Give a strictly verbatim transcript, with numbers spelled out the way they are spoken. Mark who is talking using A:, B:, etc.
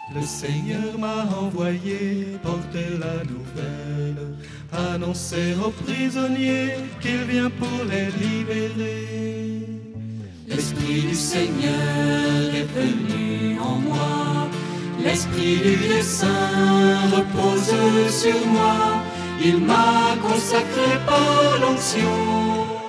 A: Le Seigneur m'a envoyé porter la nouvelle, annoncer aux prisonniers qu'il vient pour les libérer.
B: L'Esprit du Seigneur est venu en moi, l'Esprit du Dieu Saint repose sur moi, il m'a consacré par l'onction.